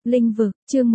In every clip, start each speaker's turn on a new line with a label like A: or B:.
A: Linh vực, chương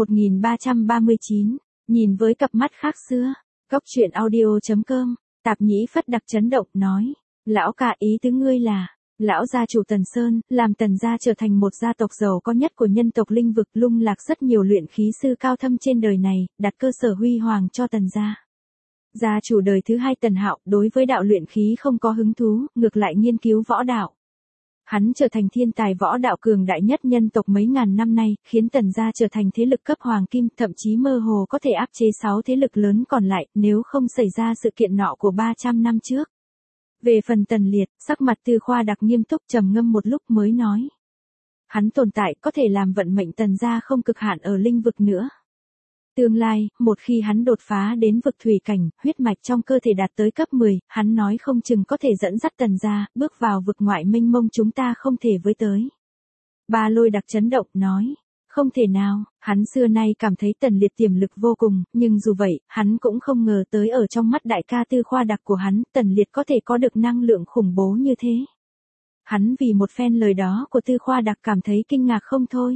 A: 1339, nhìn với cặp mắt khác xưa. Góc truyện audio.com, Tạp Nhĩ Phất Đặc chấn động nói, lão ca ý tứ ngươi là, lão gia chủ Tần Sơn, làm Tần gia trở thành một gia tộc giàu có nhất của nhân tộc linh vực, lung lạc rất nhiều luyện khí sư cao thâm trên đời này, đặt cơ sở huy hoàng cho Tần gia. Gia chủ đời thứ hai Tần Hạo, đối với đạo luyện khí không có hứng thú, ngược lại nghiên cứu võ đạo. Hắn trở thành thiên tài võ đạo cường đại nhất nhân tộc mấy ngàn năm nay, khiến Tần gia trở thành thế lực cấp hoàng kim, thậm chí mơ hồ có thể áp chế 6 thế lực lớn còn lại, nếu không xảy ra sự kiện nọ của 300 năm trước. Về phần Tần Liệt, sắc mặt Tư Khoa Đặc nghiêm túc trầm ngâm một lúc mới nói. Hắn tồn tại có thể làm vận mệnh Tần gia không cực hạn ở linh vực nữa. Tương lai, một khi hắn đột phá đến vực thủy cảnh, huyết mạch trong cơ thể đạt tới cấp 10, hắn nói không chừng có thể dẫn dắt Tần gia, bước vào vực ngoại mênh mông chúng ta không thể với tới. Ba Lôi Đặc chấn động, nói, không thể nào, hắn xưa nay cảm thấy Tần Liệt tiềm lực vô cùng, nhưng dù vậy, hắn cũng không ngờ tới ở trong mắt đại ca Tư Khoa Đặc của hắn, Tần Liệt có thể có được năng lượng khủng bố như thế. Hắn vì một phen lời đó của Tư Khoa Đặc cảm thấy kinh ngạc không thôi.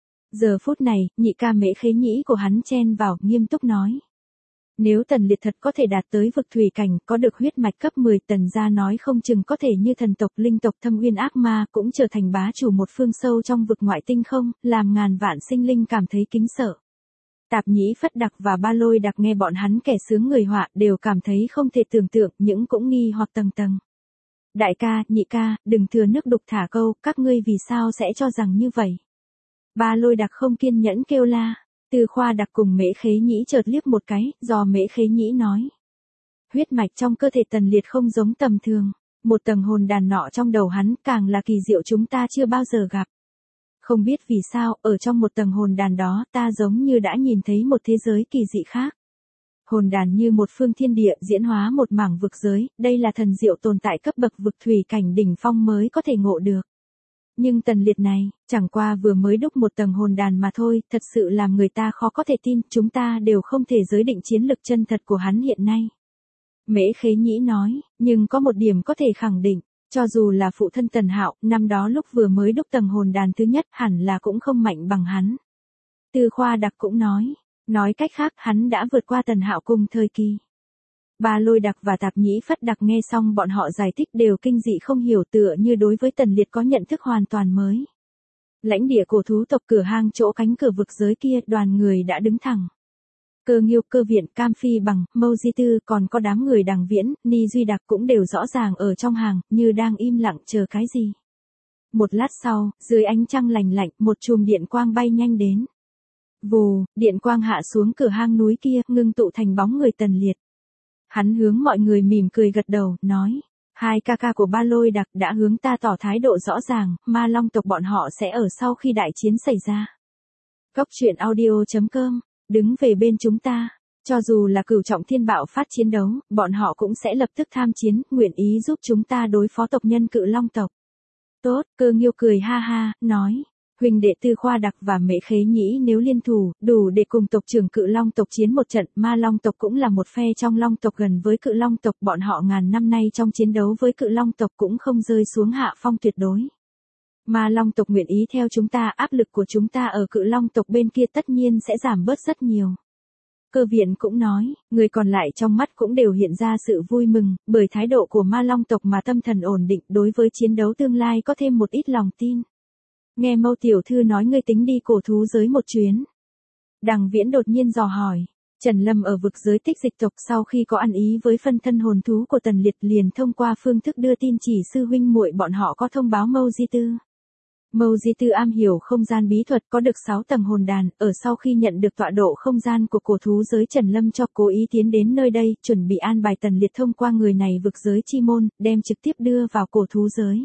A: Giờ phút này, nhị ca Mễ Khế Nhĩ của hắn chen vào, nghiêm túc nói. Nếu Tần Liệt thật có thể đạt tới vực thủy cảnh, có được huyết mạch cấp 10, Tần gia nói không chừng có thể như thần tộc linh tộc Thâm Uyên Ác Ma cũng trở thành bá chủ một phương sâu trong vực ngoại tinh không, làm ngàn vạn sinh linh cảm thấy kính sợ. Tạp Nhĩ Phất Đặc và Ba Lôi Đặc nghe bọn hắn kẻ sướng người họa đều cảm thấy không thể tưởng tượng, những cũng nghi hoặc tầng tầng. Đại ca, nhị ca, đừng thừa nước đục thả câu, các ngươi vì sao sẽ cho rằng như vậy? Ba Lôi Đặc không kiên nhẫn kêu la. Tư Khoa Đặc cùng Mễ Khế Nhĩ chợt liếc một cái, do Mễ Khế Nhĩ nói. Huyết mạch trong cơ thể Tần Liệt không giống tầm thường, một tầng hồn đàn nọ trong đầu hắn càng là kỳ diệu chúng ta chưa bao giờ gặp. Không biết vì sao, ở trong một tầng hồn đàn đó ta giống như đã nhìn thấy một thế giới kỳ dị khác. Hồn đàn như một phương thiên địa diễn hóa một mảng vực giới, đây là thần diệu tồn tại cấp bậc vực thủy cảnh đỉnh phong mới có thể ngộ được. Nhưng Tần Liệt này, chẳng qua vừa mới đúc một tầng hồn đàn mà thôi, thật sự làm người ta khó có thể tin, chúng ta đều không thể giới định chiến lực chân thật của hắn hiện nay. Mễ Khế Nhĩ nói, nhưng có một điểm có thể khẳng định, cho dù là phụ thân Tần Hạo, năm đó lúc vừa mới đúc tầng hồn đàn thứ nhất hẳn là cũng không mạnh bằng hắn. Tư Khoa Đặc cũng nói cách khác hắn đã vượt qua Tần Hạo cùng thời kỳ. Ba Lôi Đặc và Tạp Nhĩ Phất Đặc nghe xong bọn họ giải thích đều kinh dị không hiểu, tựa như đối với Tần Liệt có nhận thức hoàn toàn mới. Lãnh địa cổ thú tộc cửa hang chỗ cánh cửa vực giới kia, đoàn người đã đứng thẳng. Cơ Nghiêu, Cơ Viện, Cam Phi Bằng, Mâu Di Tư, còn có đám người Đằng Viễn, Ni Duy Đặc cũng đều rõ ràng ở trong hàng, như đang im lặng chờ cái gì. Một lát sau, dưới ánh trăng lành lạnh, một chùm điện quang bay nhanh đến. Vù, điện quang hạ xuống cửa hang núi kia, ngưng tụ thành bóng người Tần Liệt. Hắn hướng mọi người mỉm cười gật đầu, nói, hai ca ca của Ba Lôi Đặc đã hướng ta tỏ thái độ rõ ràng, Ma Long tộc bọn họ sẽ ở sau khi đại chiến xảy ra. Góc truyện audio.com, đứng về bên chúng ta, cho dù là cửu trọng thiên bạo phát chiến đấu, bọn họ cũng sẽ lập tức tham chiến, nguyện ý giúp chúng ta đối phó tộc nhân Cự Long tộc. Tốt, Cơ Nghiêu cười ha ha, nói. Huynh đệ Tư Khoa Đặc và Mễ Khế Nhĩ nếu liên thủ, đủ để cùng tộc trưởng Cự Long tộc chiến một trận, Ma Long tộc cũng là một phe trong Long tộc gần với Cự Long tộc, bọn họ ngàn năm nay trong chiến đấu với Cự Long tộc cũng không rơi xuống hạ phong tuyệt đối. Ma Long tộc nguyện ý theo chúng ta, áp lực của chúng ta ở Cự Long tộc bên kia tất nhiên sẽ giảm bớt rất nhiều. Cơ Viện cũng nói, người còn lại trong mắt cũng đều hiện ra sự vui mừng, bởi thái độ của Ma Long tộc mà tâm thần ổn định, đối với chiến đấu tương lai có thêm một ít lòng tin. Nghe Mâu tiểu thư nói ngươi tính đi cổ thú giới một chuyến. Đằng Viễn đột nhiên dò hỏi. Trần Lâm ở vực giới Tích Dịch tộc sau khi có ăn ý với phân thân hồn thú của Tần Liệt liền thông qua phương thức đưa tin chỉ sư huynh muội bọn họ có thông báo Mâu Di Tư. Mâu Di Tư am hiểu không gian bí thuật, có được 6 tầng hồn đàn, ở sau khi nhận được tọa độ không gian của cổ thú giới, Trần Lâm cho cố ý tiến đến nơi đây, chuẩn bị an bài Tần Liệt thông qua người này vực giới chi môn, đem trực tiếp đưa vào cổ thú giới.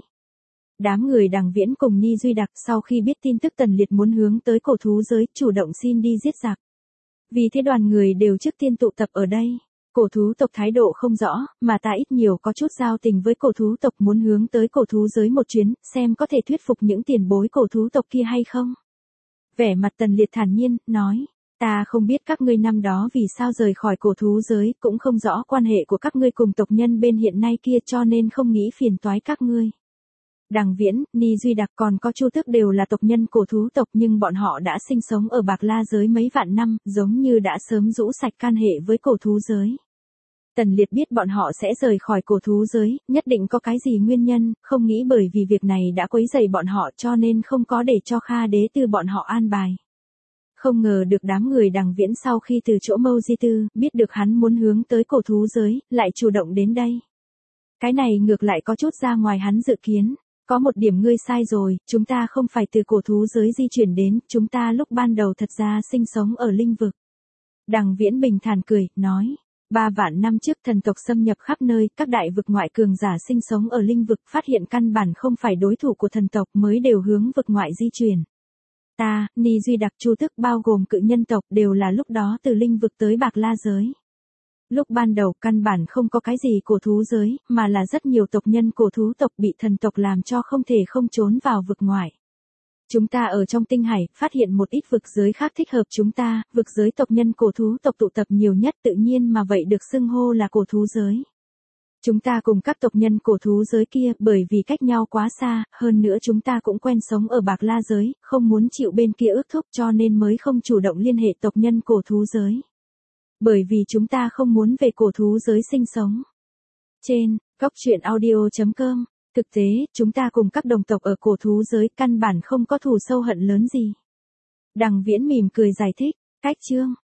A: Đám người Đằng Viễn cùng Ni Duy Đặc sau khi biết tin tức Tần Liệt muốn hướng tới cổ thú giới, chủ động xin đi giết giặc. Vì thế đoàn người đều trước tiên tụ tập ở đây. Cổ thú tộc thái độ không rõ, mà ta ít nhiều có chút giao tình với cổ thú tộc, muốn hướng tới cổ thú giới một chuyến, xem có thể thuyết phục những tiền bối cổ thú tộc kia hay không. Vẻ mặt Tần Liệt thản nhiên, nói, ta không biết các ngươi năm đó vì sao rời khỏi cổ thú giới, cũng không rõ quan hệ của các ngươi cùng tộc nhân bên hiện nay kia, cho nên không nghĩ phiền toái các ngươi. Đằng Viễn, Ni Duy Đặc còn có Chu Tước đều là tộc nhân cổ thú tộc nhưng bọn họ đã sinh sống ở Bạc La giới mấy vạn năm, giống như đã sớm rũ sạch can hệ với cổ thú giới. Tần Liệt biết bọn họ sẽ rời khỏi cổ thú giới, nhất định có cái gì nguyên nhân, không nghĩ bởi vì việc này đã quấy rầy bọn họ cho nên không có để cho Kha Đế Tư bọn họ an bài. Không ngờ được đám người Đằng Viễn sau khi từ chỗ Mâu Di Tư, biết được hắn muốn hướng tới cổ thú giới, lại chủ động đến đây. Cái này ngược lại có chút ra ngoài hắn dự kiến. Có một điểm ngươi sai rồi, chúng ta không phải từ cổ thú giới di chuyển đến, chúng ta lúc ban đầu thật ra sinh sống ở linh vực. Đằng Viễn bình thản cười, nói. 3 vạn năm trước thần tộc xâm nhập khắp nơi, các đại vực ngoại cường giả sinh sống ở linh vực phát hiện căn bản không phải đối thủ của thần tộc mới đều hướng vực ngoại di chuyển. Ta, Ni Duy Đặc Chu Tước bao gồm cự nhân tộc đều là lúc đó từ linh vực tới Bạc La giới. Lúc ban đầu căn bản không có cái gì cổ thú giới, mà là rất nhiều tộc nhân cổ thú tộc bị thần tộc làm cho không thể không trốn vào vực ngoại. Chúng ta ở trong tinh hải, phát hiện một ít vực giới khác thích hợp chúng ta, vực giới tộc nhân cổ thú tộc tụ tập nhiều nhất tự nhiên mà vậy được xưng hô là cổ thú giới. Chúng ta cùng các tộc nhân cổ thú giới kia bởi vì cách nhau quá xa, hơn nữa chúng ta cũng quen sống ở Bạc La giới, không muốn chịu bên kia ước thúc cho nên mới không chủ động liên hệ tộc nhân cổ thú giới. Bởi vì chúng ta không muốn về cổ thú giới sinh sống. Trên, goctruyện.audio.com, thực tế, chúng ta cùng các đồng tộc ở cổ thú giới căn bản không có thù sâu hận lớn gì. Đằng Viễn mỉm cười giải thích, cách chương.